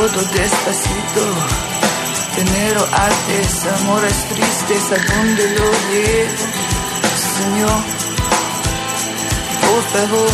todo despacito. Tener artes, amores tristes, ¿a dónde lo llevo? Señor, por favor,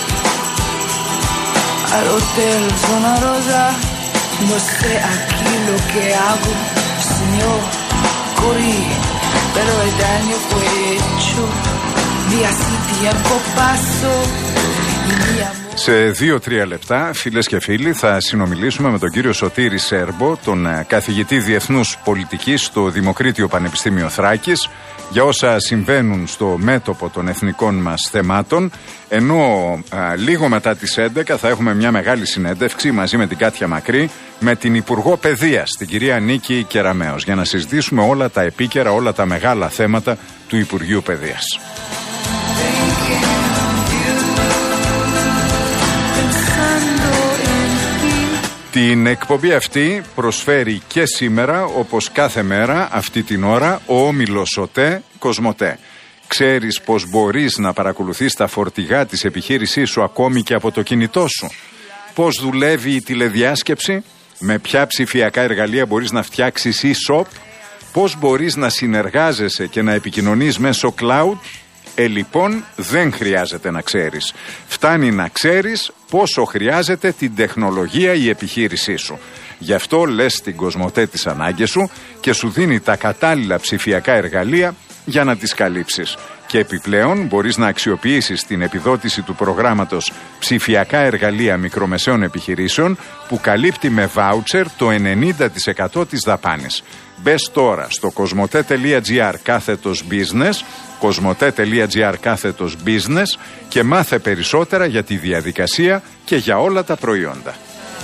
al hotel Zona Rosa. No sé aquí lo que hago, Señor. Corrí, pero el daño fue hecho. Vi así tiempo pasó y mi amor. Σε 2-3 λεπτά, φίλες και φίλοι, θα συνομιλήσουμε με τον κύριο Σωτήρη Σέρμπο, τον καθηγητή Διεθνούς Πολιτικής στο Δημοκρίτιο Πανεπιστήμιο Θράκης, για όσα συμβαίνουν στο μέτωπο των εθνικών μας θεμάτων, ενώ λίγο μετά τις 11 θα έχουμε μια μεγάλη συνέντευξη μαζί με την Κάτια Μακρύ, με την Υπουργό Παιδείας, την κυρία Νίκη Κεραμέως, για να συζητήσουμε όλα τα επίκαιρα, όλα τα μεγάλα θέματα του Υπουργείου Παιδείας. Την εκπομπή αυτή προσφέρει και σήμερα, όπως κάθε μέρα, αυτή την ώρα, ο όμιλος ΟΤΕ Κοσμοτέ. Ξέρεις πως μπορείς να παρακολουθείς τα φορτηγά της επιχείρησής σου ακόμη και από το κινητό σου? Πώς δουλεύει η τηλεδιάσκεψη? Με ποια ψηφιακά εργαλεία μπορείς να φτιάξεις e-shop? Πώς μπορείς να συνεργάζεσαι και να επικοινωνείς μέσω cloud? Λοιπόν, δεν χρειάζεται να ξέρεις. Φτάνει να ξέρεις πόσο χρειάζεται την τεχνολογία η επιχείρησή σου. Γι' αυτό λες στην Κοσμοτέ τις ανάγκες σου και σου δίνει τα κατάλληλα ψηφιακά εργαλεία για να τις καλύψεις. Και επιπλέον μπορείς να αξιοποιήσεις την επιδότηση του προγράμματος Ψηφιακά Εργαλεία Μικρομεσαίων Επιχειρήσεων, που καλύπτει με βάουτσερ το 90% της δαπάνης. Μπες τώρα στο κοσμοτέ.gr/business, κοσμοτέ.gr/business και μάθε περισσότερα για τη διαδικασία και για όλα τα προϊόντα.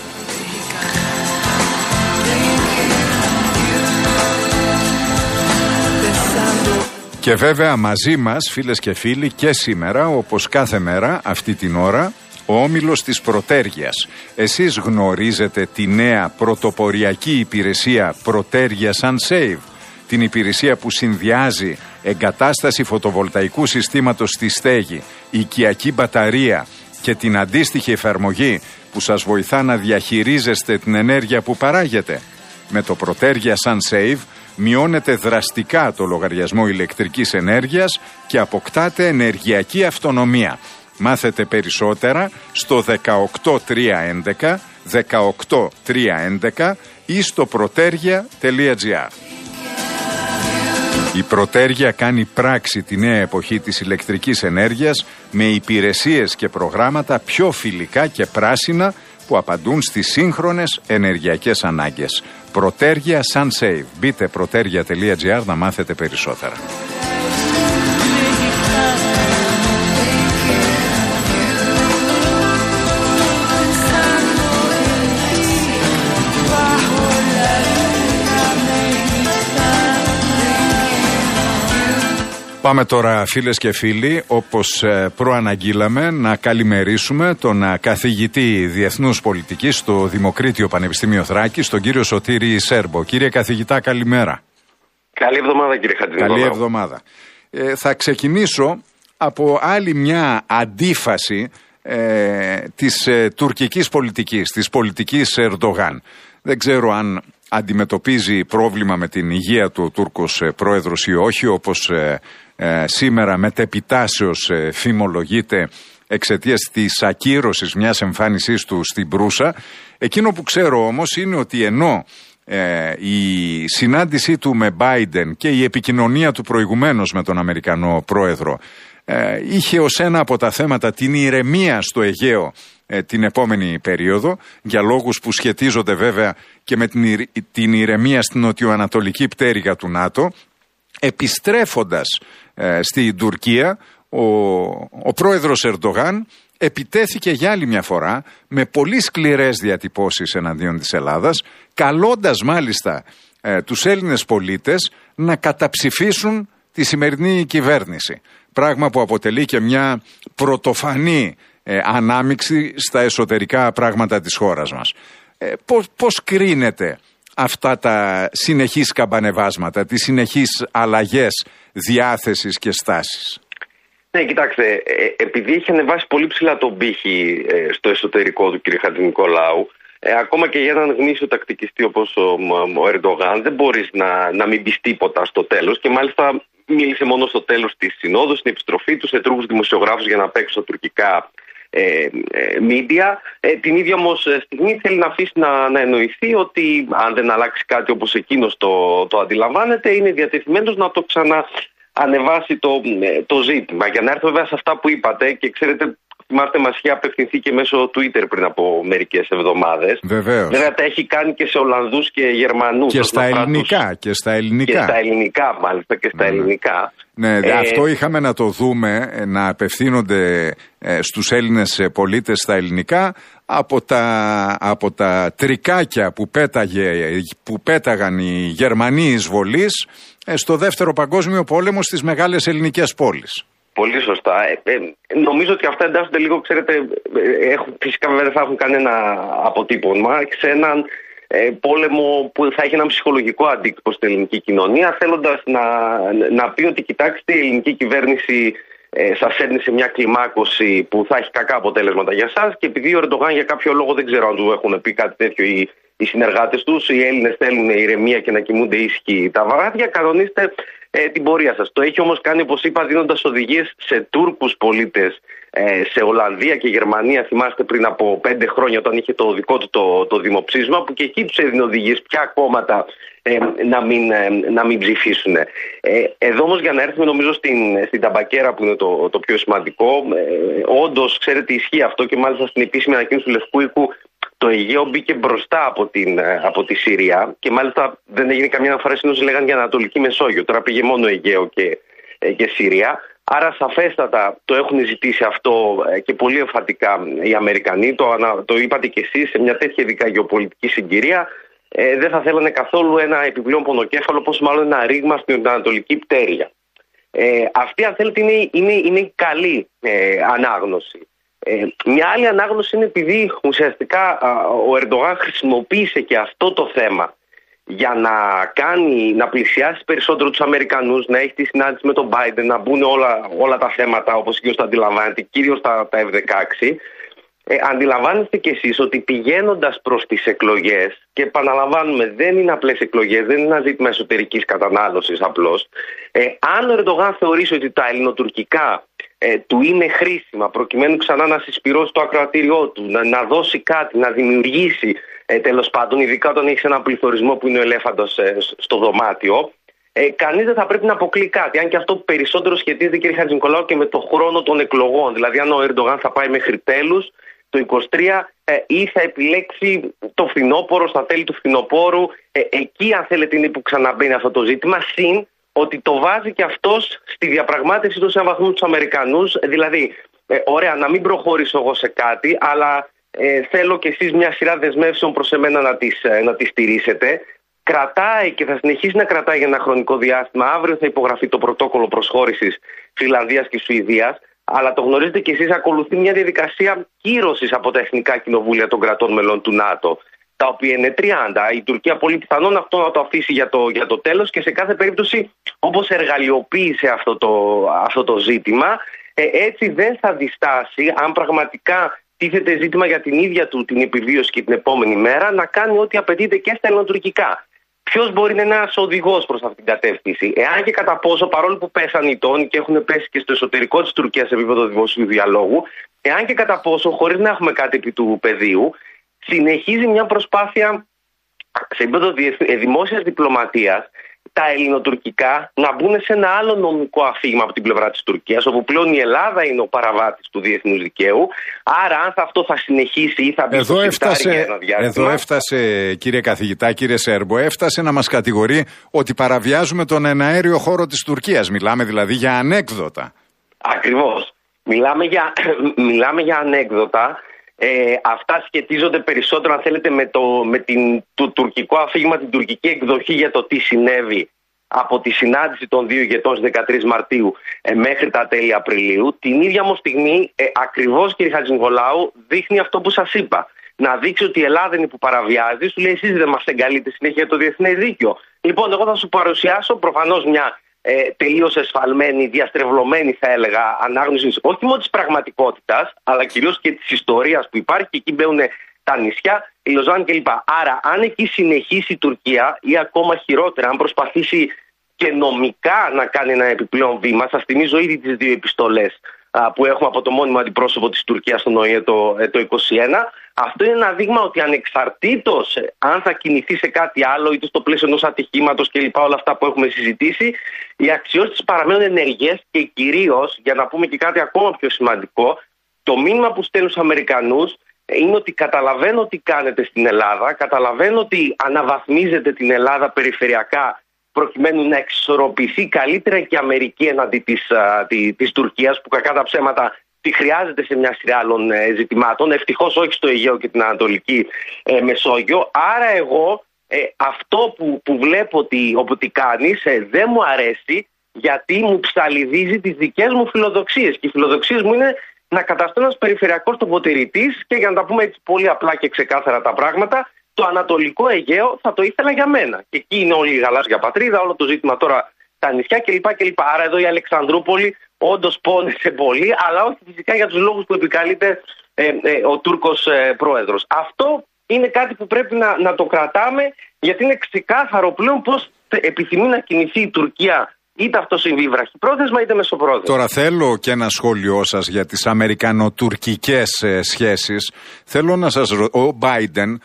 Και βέβαια μαζί μας, φίλες και φίλοι, και σήμερα, όπως κάθε μέρα, αυτή την ώρα, ο όμιλος της Πρωτέργειας. Εσείς γνωρίζετε τη νέα πρωτοποριακή υπηρεσία Πρωτέργεια SunSave, την υπηρεσία που συνδυάζει εγκατάσταση φωτοβολταϊκού συστήματος στη στέγη, οικιακή μπαταρία και την αντίστοιχη εφαρμογή που σας βοηθά να διαχειρίζεστε την ενέργεια που παράγετε? Με το Πρωτέργεια SunSave μειώνεται δραστικά το λογαριασμό ηλεκτρικής ενέργειας και αποκτάτε ενεργειακή αυτονομία. Μάθετε περισσότερα στο 18311, 18311 ή στο protergia.gr. Η Πρωτέργεια κάνει πράξη τη νέα εποχή της ηλεκτρικής ενέργειας με υπηρεσίες και προγράμματα πιο φιλικά και πράσινα που απαντούν στις σύγχρονες ενεργειακές ανάγκες. Πρωτέργεια SunSave. Μπείτε protergia.gr να μάθετε περισσότερα. Πάμε τώρα, φίλες και φίλοι, όπως προαναγγείλαμε, να καλημερίσουμε τον καθηγητή Διεθνούς Πολιτικής στο Δημοκρίτιο Πανεπιστήμιο Θράκης, τον κύριο Σωτήρη Σέρμπο. Κύριε καθηγητά, καλημέρα. Καλή εβδομάδα, κύριε Χατζηνικολάου. Καλή εβδομάδα. Θα ξεκινήσω από άλλη μια αντίφαση της τουρκικής πολιτικής, της πολιτικής Ερντογάν. Δεν ξέρω αν αντιμετωπίζει πρόβλημα με την υγεία του ο Τούρκος πρόεδρος ή όχι, όπως σήμερα μετεπιτάσεως φημολογείται εξαιτίας της ακύρωσης μιας εμφάνισής του στην Προύσα. Εκείνο που ξέρω όμως είναι ότι ενώ η συνάντησή του με Biden και η επικοινωνία του προηγουμένως με τον Αμερικανό πρόεδρο είχε ως ένα από τα θέματα την ηρεμία στο Αιγαίο την επόμενη περίοδο, για λόγους που σχετίζονται βέβαια και με την ηρεμία στην νοτιοανατολική πτέρυγα του ΝΑΤΟ, επιστρέφοντας στην Τουρκία, ο πρόεδρος Ερντογάν επιτέθηκε για άλλη μια φορά με πολύ σκληρές διατυπώσεις εναντίον της Ελλάδας, καλώντας μάλιστα τους Έλληνες πολίτες να καταψηφίσουν τη σημερινή κυβέρνηση. Πράγμα που αποτελεί και μια πρωτοφανή ανάμειξη στα εσωτερικά πράγματα της χώρας μας. Πώς κρίνεται αυτά τα συνεχείς καμπανεβάσματα, τις συνεχείς αλλαγές διάθεσης και στάσης? Ναι, κοιτάξτε, επειδή έχει ανεβάσει πολύ ψηλά τον πύχη στο εσωτερικό του, κύριε Χατζηνικολάου, ακόμα και για έναν γνήσιο τακτικιστή όπως ο Ερντογάν, δεν μπορείς να μην πεις τίποτα στο τέλος. Και μάλιστα μίλησε μόνο στο τέλος της συνόδου, στην επιστροφή του, σε Τούρκους δημοσιογράφους για να παίξει στα τουρκικά μίντια. Την ίδια όμως στιγμή θέλει να αφήσει να εννοηθεί ότι αν δεν αλλάξει κάτι όπως εκείνος το αντιλαμβάνεται, είναι διατεθειμένος να το ξαναανεβάσει το ζήτημα. Για να έρθω βέβαια σε αυτά που είπατε, και ξέρετε, θυμάστε, μας είχε απευθυνθεί και μέσω Twitter πριν από μερικές εβδομάδες. Βεβαίως. Βέβαια τα έχει κάνει και σε Ολλανδούς και Γερμανούς. Και στα ελληνικά. Και στα ελληνικά, μάλιστα, και στα ελληνικά. Ναι, αυτό είχαμε να το δούμε, να απευθύνονται στους Έλληνες πολίτες στα ελληνικά από τα τρικάκια που πέταγαν οι Γερμανοί εισβολείς στο Δεύτερο Παγκόσμιο Πόλεμο στις μεγάλες ελληνικές πόλεις. Πολύ σωστά. Νομίζω ότι αυτά εντάσσονται λίγο, ξέρετε, φυσικά βέβαια δεν θα έχουν κανένα αποτύπωμα σε έναν πόλεμο που θα έχει έναν ψυχολογικό αντίκτυπο στην ελληνική κοινωνία, θέλοντας να πει ότι κοιτάξτε, η ελληνική κυβέρνηση σας έρνει σε μια κλιμάκωση που θα έχει κακά αποτέλεσματα για σας, και επειδή ο Ερντογάν για κάποιο λόγο, δεν ξέρω αν του έχουν πει κάτι τέτοιο οι συνεργάτες τους, οι Έλληνες θέλουν ηρεμία και να κοιμούνται ήσυχοι τα βράδια, κανονίστε την πορεία σας. Το έχει όμως κάνει, όπως είπα, δίνοντας οδηγίες σε Τούρκους πολίτες σε Ολλανδία και Γερμανία. Θυμάστε πριν από 5 χρόνια, όταν είχε το δικό του το δημοψήφισμα, που και εκεί τους έδινε οδηγίες ποια κόμματα να μην ψηφίσουν. Εδώ όμως, για να έρθουμε νομίζω στην ταμπακέρα, που είναι το πιο σημαντικό, όντως, ξέρετε, ισχύει αυτό, και μάλιστα στην επίσημη ανακοίνωση του Λευκού Οίκου το Αιγαίο μπήκε μπροστά από τη Συρία, και μάλιστα δεν έγινε καμία αναφορά, συνήθως λέγανε για Ανατολική Μεσόγειο. Τώρα πήγε μόνο Αιγαίο και Συρία. Άρα σαφέστατα το έχουν ζητήσει αυτό και πολύ εμφατικά οι Αμερικανοί. Το είπατε κι εσείς, σε μια τέτοια ειδικά γεωπολιτική συγκυρία δεν θα θέλανε καθόλου ένα επιπλέον πονοκέφαλο, πόσο μάλλον ένα ρήγμα στην Ανατολική πτέρυγα. Αυτή, αν θέλετε, είναι η καλή ανάγνωση. Μια άλλη ανάγνωση είναι επειδή ουσιαστικά ο Ερντογάν χρησιμοποίησε και αυτό το θέμα για να πλησιάσει περισσότερο τους Αμερικανούς, να έχει τη συνάντηση με τον Biden, να μπουν όλα τα θέματα όπως και το αντιλαμβάνεται, κυρίως τα F-16. Αντιλαμβάνεστε κι εσείς ότι πηγαίνοντας προς τις εκλογές, και επαναλαμβάνουμε, δεν είναι απλές εκλογές, δεν είναι ένα ζήτημα εσωτερικής κατανάλωσης απλώς, αν ο Ερντογάν θεωρήσει ότι τα ελληνοτουρκικά του είναι χρήσιμα προκειμένου ξανά να συσπυρώσει το ακροατήριό του, να δώσει κάτι, να δημιουργήσει τέλος πάντων, ειδικά όταν έχει έναν πληθωρισμό που είναι ο ελέφαντος στο δωμάτιο, κανείς δεν θα πρέπει να αποκλεί κάτι. Αν και αυτό περισσότερο σχετίζεται, κύριε Χατζηνικολάου, και με το χρόνο των εκλογών. Δηλαδή, αν ο Ερντογάν θα πάει μέχρι τέλους το 23 ή θα επιλέξει το φθινόπωρο, στα τέλη του φθινοπόρου, εκεί, αν θέλετε, είναι που ξαναμπαίνει αυτό το ζήτημα. Συν ότι το βάζει και αυτός στη διαπραγμάτευση του σε έναν βαθμό τους Αμερικανούς. Δηλαδή, ωραία, να μην προχωρήσω εγώ σε κάτι, αλλά θέλω κι εσείς μια σειρά δεσμεύσεων προς εμένα να τις στηρίσετε. Κρατάει και θα συνεχίσει να κρατάει για ένα χρονικό διάστημα. Αύριο θα υπογραφεί το πρωτόκολλο προσχώρησης Φιλανδίας και Σουηδίας. Αλλά το γνωρίζετε κι εσείς, ακολουθεί μια διαδικασία κύρωσης από τα εθνικά κοινοβούλια των κρατών μελών του ΝΑΤΟ, τα οποία είναι 30. Η Τουρκία πολύ πιθανόν αυτό να το αφήσει για το τέλος, και σε κάθε περίπτωση, όπως εργαλειοποίησε αυτό το ζήτημα, έτσι δεν θα διστάσει, αν πραγματικά τίθεται ζήτημα για την ίδια του την επιβίωση και την επόμενη μέρα, να κάνει ό,τι απαιτείται και στα ελληνοτουρκικά. Ποιος μπορεί να είναι ένας οδηγός προς αυτήν την κατεύθυνση? Εάν και κατά πόσο, παρόλο που πέσαν οι τόνοι και έχουν πέσει και στο εσωτερικό της Τουρκίας σε επίπεδο δημοσίου διαλόγου, εάν και κατά πόσο, χωρίς να έχουμε κάτι επί του πεδίου, συνεχίζει μια προσπάθεια σε επίπεδο δημόσιας διπλωματίας τα ελληνοτουρκικά να μπουν σε ένα άλλο νομικό αφήγημα από την πλευρά της Τουρκίας, όπου πλέον η Ελλάδα είναι ο παραβάτης του διεθνούς δικαίου. Άρα, αν αυτό θα συνεχίσει ή θα μπει στο σιρτάρι για ένα διάστημα. Εδώ έφτασε, κύριε καθηγητά, κύριε Σέρμπο, έφτασε να μας κατηγορεί ότι παραβιάζουμε τον εναέριο χώρο της Τουρκίας. Μιλάμε δηλαδή για ανέκδοτα. Ακριβώς. Μιλάμε για ανέκδοτα. Αυτά σχετίζονται περισσότερο, αν θέλετε, με το τουρκικό αφήγημα, την τουρκική εκδοχή για το τι συνέβη από τη συνάντηση των δύο ηγετών στις 13 Μαρτίου μέχρι τα τέλη Απριλίου. Την ίδια όμως στιγμή, ακριβώς, κύριε Χατζηνικολάου, δείχνει αυτό που σας είπα. Να δείξει ότι η Ελλάδα είναι που παραβιάζει, σου λέει εσείς δεν μας εγκαλείτε συνέχεια το διεθνές δίκαιο. Λοιπόν, εγώ θα σου παρουσιάσω προφανώς μια τελείως εσφαλμένη, διαστρεβλωμένη, θα έλεγα, ανάγνωση όχι μόνο της πραγματικότητας, αλλά κυρίως και της ιστορίας που υπάρχει, και εκεί μπαίνουν τα νησιά, η Λοζάνη κλπ. Άρα, αν εκεί συνεχίσει η Τουρκία ή ακόμα χειρότερα, αν προσπαθήσει και νομικά να κάνει ένα επιπλέον βήμα, σας θυμίζω ήδη τις 2 επιστολές που έχουμε από το μόνιμο αντιπρόσωπο της Τουρκίας στον ΟΗΕ το 2021. Αυτό είναι ένα δείγμα ότι ανεξαρτήτως αν θα κινηθεί σε κάτι άλλο, είτε στο πλαίσιο ενός ατυχήματος κλπ., όλα αυτά που έχουμε συζητήσει, οι αξιώσεις της παραμένουν ενεργές και κυρίως, για να πούμε και κάτι ακόμα πιο σημαντικό, το μήνυμα που στέλνουν στους Αμερικανούς είναι ότι καταλαβαίνω τι κάνετε στην Ελλάδα, καταλαβαίνω ότι αναβαθμίζετε την Ελλάδα περιφερειακά προκειμένου να εξισορροπηθεί καλύτερα και η Αμερική εναντί της Τουρκίας, που κακά τα ψέματα τη χρειάζεται σε μια σειρά άλλων ζητημάτων, ευτυχώς όχι στο Αιγαίο και την Ανατολική Μεσόγειο. Άρα εγώ αυτό που βλέπω ότι κάνεις δεν μου αρέσει, γιατί μου ψαλιδίζει τις δικές μου φιλοδοξίες. Και οι φιλοδοξίες μου είναι να καταστώ ένας περιφερειακός τοποθετητής, και για να τα πούμε έτσι πολύ απλά και ξεκάθαρα τα πράγματα, το Ανατολικό Αιγαίο θα το ήθελα για μένα. Και εκεί είναι όλη η γαλάζια πατρίδα, όλο το ζήτημα τώρα τα νησιά κλπ. Άρα εδώ η Αλεξανδρούπολη όντως πόνεσε πολύ, αλλά όχι φυσικά για τους λόγους που επικαλείται ο Τούρκος πρόεδρος. Αυτό είναι κάτι που πρέπει να το κρατάμε, γιατί είναι ξεκάθαρο πλέον πώς επιθυμεί να κινηθεί η Τουρκία, είτε αυτό συμβεί βραχυπρόθεσμα είτε μεσοπρόθεσμα. Τώρα θέλω και ένα σχόλιο σας για τις αμερικανοτουρκικές σχέσεις. Θέλω να σας ρωτήσω, ο Biden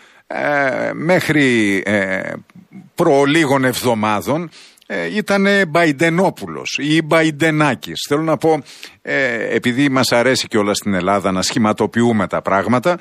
μέχρι προ λίγων εβδομάδων ήταν Μπαϊντενόπουλος ή Μπαϊντενάκης. Θέλω να πω, επειδή μας αρέσει κιόλας στην Ελλάδα να σχηματοποιούμε τα πράγματα,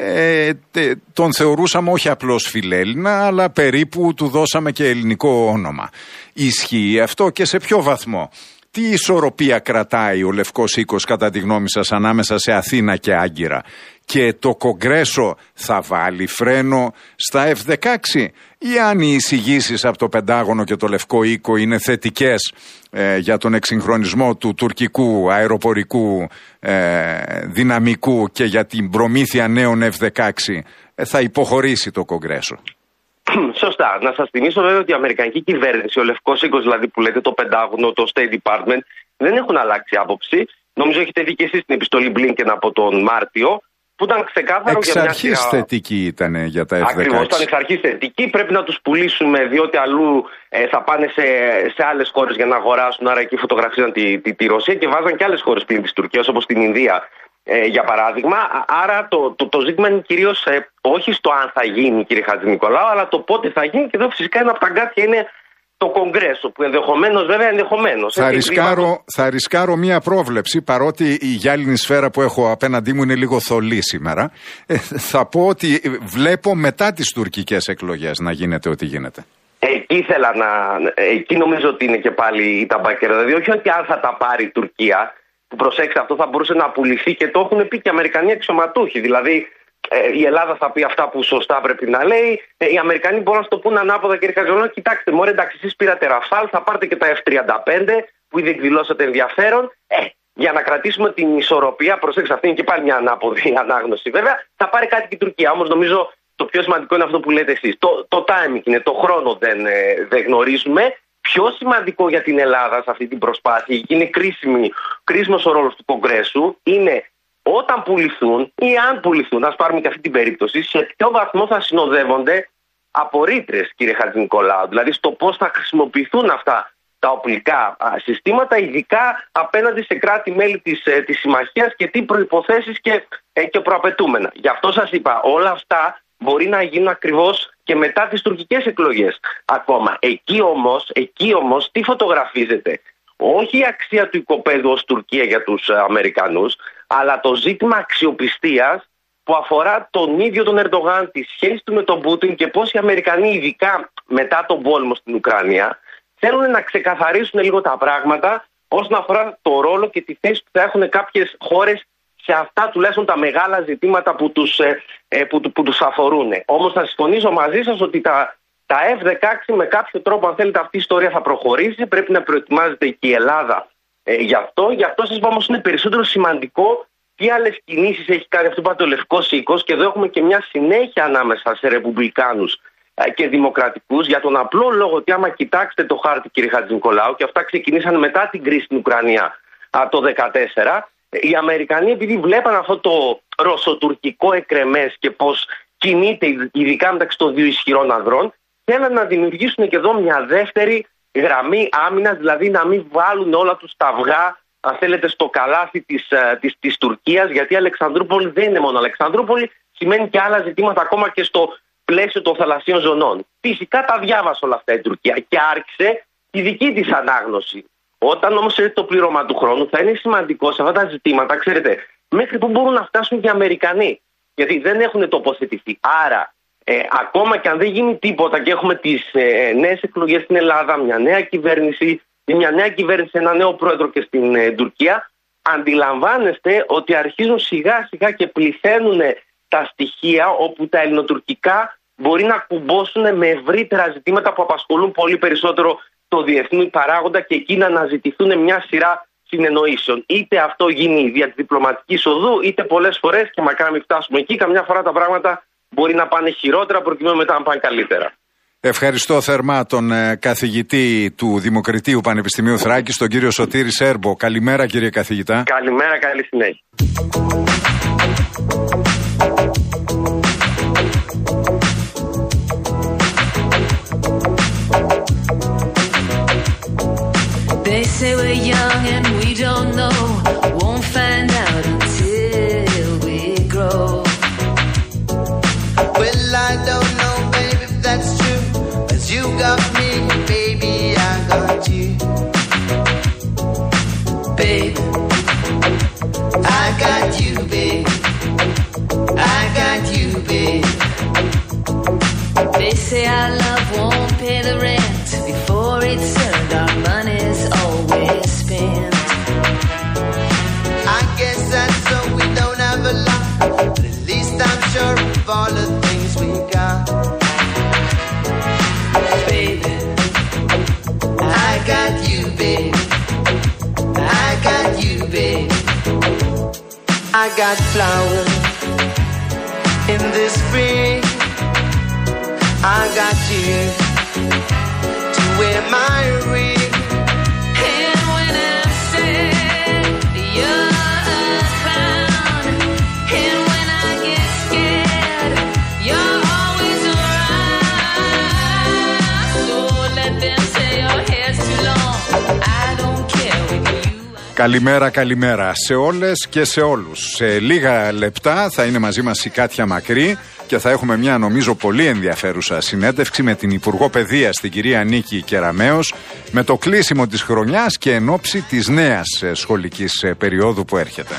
τον θεωρούσαμε όχι απλώς φιλέλληνα, αλλά περίπου του δώσαμε και ελληνικό όνομα. Ισχύει αυτό και σε ποιο βαθμό? Τι ισορροπία κρατάει ο Λευκός Οίκος κατά τη γνώμη σας ανάμεσα σε Αθήνα και Άγκυρα? Και το Κογκρέσο θα βάλει φρένο στα F-16, ή αν οι εισηγήσεις από το Πεντάγωνο και το Λευκό Οίκο είναι θετικές για τον εξυγχρονισμό του τουρκικού αεροπορικού δυναμικού και για την προμήθεια νέων F-16, θα υποχωρήσει το Κογκρέσο? Σωστά. Να σας θυμίσω βέβαια ότι η Αμερικανική κυβέρνηση, ο Λευκός Οίκος δηλαδή που λέτε, το Πεντάγωνο, το State Department, δεν έχουν αλλάξει άποψη. Νομίζω έχετε δει και εσείς την επιστολή Blinken από τον Μάρτιο, που ήταν ξεκάθαρο για μια σειρά... θετική ήταν για τα F-16. Ακριβώς, ήταν εξ αρχής θετική. Πρέπει να τους πουλήσουμε, διότι αλλού θα πάνε σε άλλες χώρες για να αγοράσουν. Άρα εκεί φωτογραφίζαν τη Ρωσία και βάζαν και άλλες χώρες πλην της Τουρκίας, όπως την Ινδία, για παράδειγμα. Άρα το ζήτημα είναι κυρίως όχι στο αν θα γίνει, κύριε Χατζηνικολάου, αλλά το πότε θα γίνει. Και εδώ φυσικά ένα από τα γκάτια είναι το Κογκρέσο, που ενδεχομένως. Θα ρισκάρω μία πρόβλεψη, παρότι η γυάλινη σφαίρα που έχω απέναντί μου είναι λίγο θολή σήμερα. Θα πω ότι βλέπω μετά τις τουρκικές εκλογές να γίνεται ό,τι γίνεται. Εκεί νομίζω ότι είναι και πάλι η ταμπάκερα. Δηλαδή, όχι ότι αν θα τα πάρει η Τουρκία, που προσέξτε, αυτό θα μπορούσε να πουληθεί, και το έχουν πει και οι Αμερικανοί αξιωματούχοι. Δηλαδή, η Ελλάδα θα πει αυτά που σωστά πρέπει να λέει. Οι Αμερικανοί μπορούν να το πούνε ανάποδα, κύριε Χατζηνικολάου. Κοιτάξτε, μωρέ, εντάξει, εσείς πήρατε Ραφάλ, θα πάρετε και τα F-35 που ήδη εκδηλώσατε ενδιαφέρον. Για να κρατήσουμε την ισορροπία, προσέξτε, αυτή είναι και πάλι μια ανάποδη ανάγνωση βέβαια, θα πάρει κάτι και η Τουρκία. Όμως νομίζω το πιο σημαντικό είναι αυτό που λέτε εσείς. Το timing είναι, το χρόνο δεν γνωρίζουμε. Πιο σημαντικό για την Ελλάδα σε αυτή την προσπάθεια, είναι κρίσιμος ο ρόλος του Κογκρέσου, είναι όταν πουληθούν ή αν πουληθούν, ας πάρουμε και αυτή την περίπτωση, σε ποιο βαθμό θα συνοδεύονται από ρήτρες, κύριε Χατζηνικολάου. Δηλαδή στο πώς θα χρησιμοποιηθούν αυτά τα οπλικά συστήματα, ειδικά απέναντι σε κράτη-μέλη της συμμαχίας, και τι προϋποθέσεις και προαπαιτούμενα. Γι' αυτό σας είπα, όλα αυτά μπορεί να γίνουν ακριβώς και μετά τις τουρκικές εκλογές ακόμα. Εκεί όμως τι φωτογραφίζεται? Όχι η αξία του οικοπαίδου ως Τουρκία για τους Αμερικανούς, αλλά το ζήτημα αξιοπιστίας που αφορά τον ίδιο τον Ερντογάν, τη σχέση του με τον Πούτιν, και πώς οι Αμερικανοί, ειδικά μετά τον πόλεμο στην Ουκρανία, θέλουν να ξεκαθαρίσουν λίγο τα πράγματα όσον αφορά το ρόλο και τη θέση που θα έχουν κάποιες χώρες σε αυτά τουλάχιστον τα μεγάλα ζητήματα που τους αφορούν. Όμως θα συμφωνήσω μαζί σας ότι τα F-16 με κάποιο τρόπο, αν θέλετε, αυτή η ιστορία θα προχωρήσει. Πρέπει να προετοιμάζεται και η Ελλάδα γι' αυτό. Γι' αυτό σας είπα όμως είναι περισσότερο σημαντικό τι άλλες κινήσεις έχει κάνει αυτό που είπατε ο Λευκός Οίκος, και εδώ έχουμε και μια συνέχεια ανάμεσα σε ρεπουμπλικάνους και δημοκρατικούς, για τον απλό λόγο ότι άμα κοιτάξετε το χάρτη, κύριε Χατζηνικολάου, και αυτά ξεκινήσαν μετά την κρίση στην Ουκρανία το 2014, οι Αμερικανοί, επειδή βλέπαν αυτό το ρωσοτουρκικό εκρεμές και πώς κινείται ειδικά μεταξύ των δύο ισχυρών ανδρών. Θέλουν να δημιουργήσουν και εδώ μια δεύτερη γραμμή άμυνας, δηλαδή να μην βάλουν όλα τους τα αυγά, αν θέλετε, στο καλάθι της Τουρκίας, γιατί η Αλεξανδρούπολη δεν είναι μόνο Αλεξανδρούπολη, σημαίνει και άλλα ζητήματα ακόμα και στο πλαίσιο των θαλασσίων ζωνών. Φυσικά τα διάβασε όλα αυτά η Τουρκία και άρχισε τη δική της ανάγνωση. Όταν όμως έρθει το πλήρωμα του χρόνου, θα είναι σημαντικό σε αυτά τα ζητήματα, ξέρετε, μέχρι που μπορούν να φτάσουν και οι Αμερικανοί. Γιατί δεν έχουν τοποθετηθεί. Άρα, ακόμα και αν δεν γίνει τίποτα και έχουμε τις νέες εκλογές στην Ελλάδα, μια νέα κυβέρνηση, ένα νέο πρόεδρο και στην Τουρκία, αντιλαμβάνεστε ότι αρχίζουν σιγά σιγά και πληθαίνουν τα στοιχεία όπου τα ελληνοτουρκικά μπορεί να κουμπώσουν με ευρύτερα ζητήματα που απασχολούν πολύ περισσότερο το διεθνή παράγοντα και εκεί να αναζητηθούν μια σειρά συνεννοήσεων. Είτε αυτό γίνει δια τη διπλωματική οδού, είτε πολλές φορές, και μακάρι να μην φτάσουμε εκεί, καμιά φορά τα πράγματα μπορεί να πάνε χειρότερα προκειμένου μετά να πάνε καλύτερα. Ευχαριστώ θερμά τον καθηγητή του Δημοκρατίου Πανεπιστημίου Θράκης, τον κύριο Σωτήρη Σέρμπο. Καλημέρα, κύριε καθηγητά. Καλημέρα, καλή συνέχεια. They say we're young and we don't know, won't find out until we grow. Well, I don't know, baby, if that's true, 'cause you got me, baby, I got you. Babe, I got you, babe. I got you, babe. they say our love won't pay the rent before it's earned, our money's always spent. I guess that's so we don't have a lot, but at least I'm sure of all the things we got. Baby, I got you, babe. I got you, babe. I got flowers in the spring. I got you to wear my ring. and when I'm sad, you're a clown, and when I get scared, you're always around. So let them say your hair's too long, I don't care with you. Καλημέρα, καλημέρα σε όλες και σε όλους. Σε λίγα λεπτά θα είναι μαζί μας η Κάτια Μακρύ και θα έχουμε μια νομίζω πολύ ενδιαφέρουσα συνέντευξη με την Υπουργό Παιδείας, την κυρία Νίκη Κεραμέως, με το κλείσιμο της χρονιάς και εν ώψη της νέας σχολικής περίοδου που έρχεται.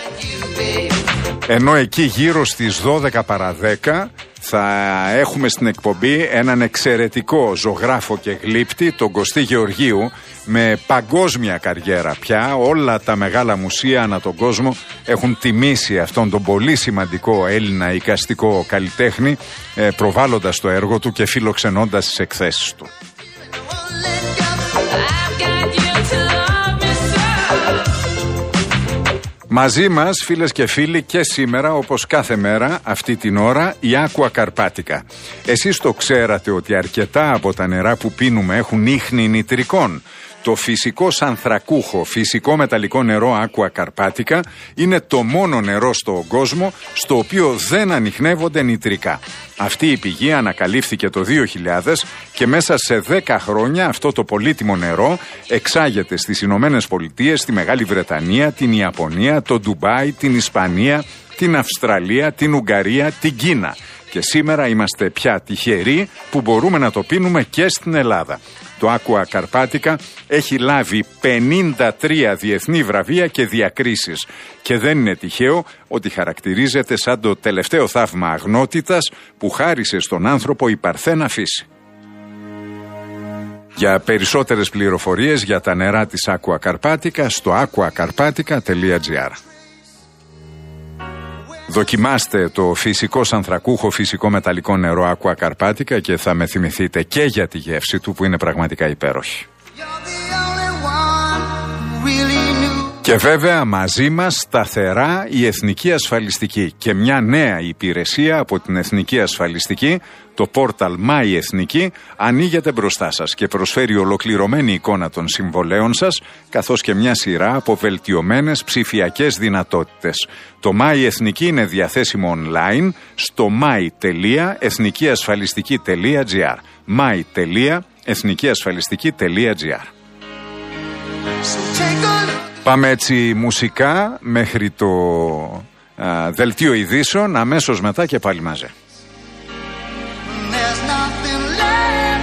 Ενώ εκεί γύρω στις 12 παρά 10 θα έχουμε στην εκπομπή έναν εξαιρετικό ζωγράφο και γλύπτη, τον Κωστή Γεωργίου, με παγκόσμια καριέρα πια. Όλα τα μεγάλα μουσεία ανά τον κόσμο έχουν τιμήσει αυτόν τον πολύ σημαντικό Έλληνα εικαστικό καλλιτέχνη, προβάλλοντας το έργο του και φιλοξενώντας τις εκθέσεις του. Μαζί μας, φίλες και φίλοι, και σήμερα, όπως κάθε μέρα, αυτή την ώρα, η Aqua Carpatica. Εσείς το ξέρατε ότι αρκετά από τα νερά που πίνουμε έχουν ίχνη νητρικών. Το φυσικό ανθρακούχο, φυσικό μεταλλικό νερό Aqua Carpatica είναι το μόνο νερό στον κόσμο στο οποίο δεν ανιχνεύονται νητρικά. Αυτή η πηγή ανακαλύφθηκε το 2000 και μέσα σε 10 χρόνια αυτό το πολύτιμο νερό εξάγεται στις Ηνωμένες Πολιτείες, στη Μεγάλη Βρετανία, την Ιαπωνία, το Ντουμπάι, την Ισπανία, την Αυστραλία, την Ουγγαρία, την Κίνα. Και σήμερα είμαστε πια τυχεροί που μπορούμε να το πίνουμε και στην Ελλάδα. Το Aqua Carpatica έχει λάβει 53 διεθνή βραβεία και διακρίσεις και δεν είναι τυχαίο ότι χαρακτηρίζεται σαν το τελευταίο θαύμα αγνότητας που χάρισε στον άνθρωπο η παρθένα φύση. Για περισσότερες πληροφορίες για τα νερά της Aqua Carpatica στο aquacarpatica.gr. Δοκιμάστε το φυσικό ανθρακούχο φυσικό μεταλλικό νερό Aqua Carpatica και θα με θυμηθείτε και για τη γεύση του που είναι πραγματικά υπέροχη. Και βέβαια μαζί μας σταθερά η Εθνική Ασφαλιστική και μια νέα υπηρεσία από την Εθνική Ασφαλιστική, το πόρταλ My Εθνική, ανοίγεται μπροστά σας και προσφέρει ολοκληρωμένη εικόνα των συμβολέων σας, καθώς και μια σειρά από βελτιωμένες ψηφιακές δυνατότητες. Το My Εθνική είναι διαθέσιμο online στο my.εθνικιασφαλιστική.gr my.εθνικιασφαλιστική.gr. Πάμε έτσι μουσικά μέχρι το δελτίο ειδήσεων, αμέσως μετά και πάλι μαζί. There's nothing left.